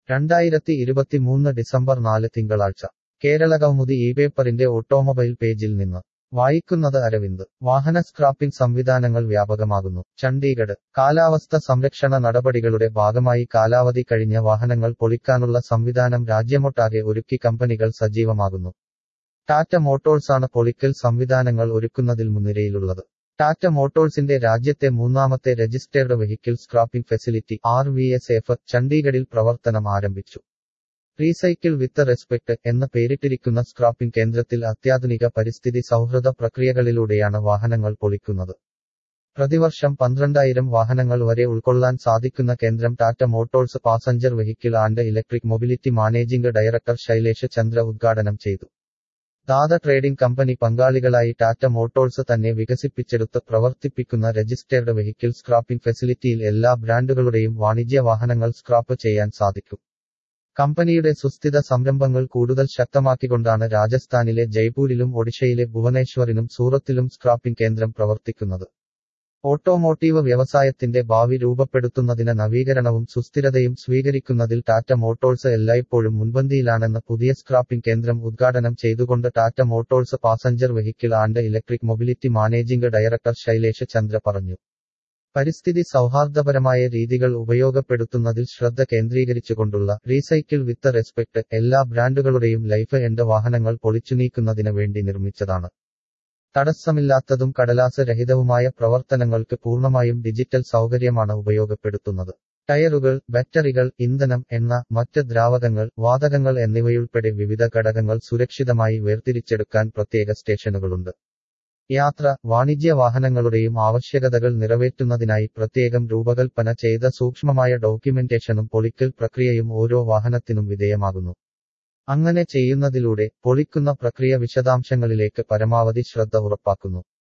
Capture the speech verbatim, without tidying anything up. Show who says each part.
Speaker 1: രണ്ടായിരത്തി ഇരുപത്തിമൂന്ന് ഡിസംബർ നാല് തിങ്കളാഴ്ച കേരള കൗമുദി ഈ പേപ്പറിന്റെ ഓട്ടോമൊബൈൽ പേജിൽ നിന്ന് വായിക്കുന്നത് അരവിന്ദ്. വാഹന സ്ക്രാപ്പിംഗ് സംവിധാനങ്ങൾ വ്യാപകമാകുന്നു. ചണ്ഡീഗഡ്. കാലാവസ്ഥ സംരക്ഷണ നടപടികളുടെ ഭാഗമായി കാലാവധി കഴിഞ്ഞ വാഹനങ്ങൾ പൊളിക്കാനുള്ള സംവിധാനം രാജ്യമൊട്ടാകെ ഒരുക്കി കമ്പനികൾ സജീവമാകുന്നു. ടാറ്റ മോട്ടോഴ്സാണ് പൊളിക്കൽ സംവിധാനങ്ങൾ ഒരുക്കുന്നതിൽ മുൻനിരയിലുള്ളത്. ടാറ്റ മോട്ടോഴ്സിന്റെ രാജ്യത്തെ മൂന്നാമത്തെ registered vehicle scrapping facility R V S F ചണ്ഡീഗഡിൽ പ്രവർത്തനം ആരംഭിച്ചു. റീസൈക്കിൾ വിത്ത് റെസ്പെക്ട് എന്ന് പേരിട്ടിരിക്കുന്ന സ്ക്രാപ്പിംഗ് കേന്ദ്രത്തിൽ അത്യാധുനിക പരിസ്ഥിതി സൗഹൃദ പ്രക്രിയകളിലൂടെയാണ് വാഹനങ്ങൾ പൊളിക്കുന്നത്. പ്രതിവർഷം പന്ത്രണ്ടായിരം വാഹനങ്ങൾ വരെ ഉൾക്കൊള്ളാൻ സാധിക്കുന്ന കേന്ദ്രം Tata motors passenger vehicle and electric mobility managing director Shailesh Chandra ഉദ്ഘാടനം ചെയ്തു. ദാത ട്രേഡിംഗ് കമ്പനി പങ്കാളികളായി ടാറ്റ മോട്ടോഴ്സ് തന്നെ വികസിപ്പിച്ചെടുത്ത് പ്രവർത്തിപ്പിക്കുന്ന രജിസ്റ്റേർഡ് വെഹിക്കിൾ സ്ക്രാപ്പിംഗ് ഫെസിലിറ്റിയിൽ എല്ലാ ബ്രാൻഡുകളുടെയും വാണിജ്യ വാഹനങ്ങൾ സ്ക്രാപ്പ് ചെയ്യാൻ സാധിക്കും. കമ്പനിയുടെ സുസ്ഥിര സംരംഭങ്ങൾ കൂടുതൽ ശക്തമാക്കിക്കൊണ്ടാണ് രാജസ്ഥാനിലെ ജയ്പൂരിലും ഒഡീഷയിലെ ഭുവനേശ്വറിലും സൂറത്തിലും സ്ക്രാപ്പിംഗ് കേന്ദ്രം പ്രവർത്തിക്കുന്നത്. ഓട്ടോമോട്ടീവ് വ്യവസായത്തിന്റെ ഭാവി രൂപപ്പെടുത്തുന്നതിന് നവീകരണവും സുസ്ഥിരതയും സ്വീകരിക്കുന്നതിൽ ടാറ്റ മോട്ടോഴ്സ് എല്ലായ്പ്പോഴും മുൻപന്തിയിലാണെന്ന് പുതിയ സ്ക്രാപ്പിംഗ് കേന്ദ്രം ഉദ്ഘാടനം ചെയ്തുകൊണ്ട് Tata motors passenger vehicle and electric mobility managing director Shailesh Chandra പറഞ്ഞു. പരിസ്ഥിതി സൗഹാർദ്ദപരമായ രീതികൾ ഉപയോഗപ്പെടുത്തുന്നതിൽ ശ്രദ്ധ കേന്ദ്രീകരിച്ചുകൊണ്ടുള്ള റീസൈക്കിൾ വിത്ത് റെസ്പെക്ട് എല്ലാ ബ്രാൻഡുകളുടെയും ലൈഫ് എൻഡ് വാഹനങ്ങൾ പൊളിച്ചുനീക്കുന്നതിന് വേണ്ടി നിർമ്മിച്ചതാണ്. തടസ്സമില്ലാത്തതും കടലാസ് രഹിതവുമായ പ്രവർത്തനങ്ങൾക്ക് പൂർണ്ണമായും ഡിജിറ്റൽ സൗകര്യമാണ് ഉപയോഗപ്പെടുത്തുന്നത്. ടയറുകൾ, ബാറ്ററികൾ, ഇന്ധനം, എണ്ണ, മറ്റ് ദ്രാവകങ്ങൾ, വാതകങ്ങൾ എന്നിവയുൾപ്പെടെ വിവിധ ഘടകങ്ങൾ സുരക്ഷിതമായി വേർതിരിച്ചെടുക്കാൻ പ്രത്യേക സ്റ്റേഷനുകളുണ്ട്. യാത്ര, വാണിജ്യ വാഹനങ്ങളുടെയും ആവശ്യകതകൾ നിറവേറ്റുന്നതിനായി പ്രത്യേകം രൂപകൽപ്പന ചെയ്ത സൂക്ഷ്മമായ ഡോക്യുമെന്റേഷനും പൊളിക്കൽ പ്രക്രിയയും ഓരോ വാഹനത്തിനും വിധേയമാകുന്നു. അങ്ങനെ ചെയ്യുന്നതിലൂടെ പൊളിക്കുന്ന പ്രക്രിയ വിശദാംശങ്ങളിലേക്ക് പരമാവധി ശ്രദ്ധ ഉറപ്പാക്കുന്നു.